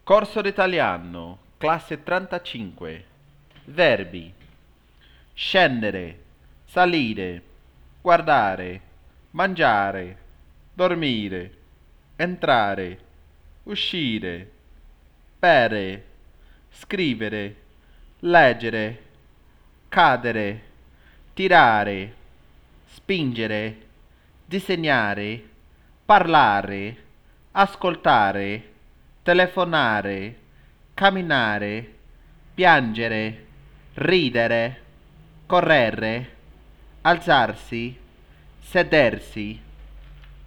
Corso d'italiano, classe 35. Verbi: scendere, salire, guardare, mangiare, dormire, entrare, uscire, bere, scrivere, leggere, cadere, tirare, spingere, disegnare, parlare, ascoltare, telefonare, camminare, piangere, ridere, correre, alzarsi, sedersi,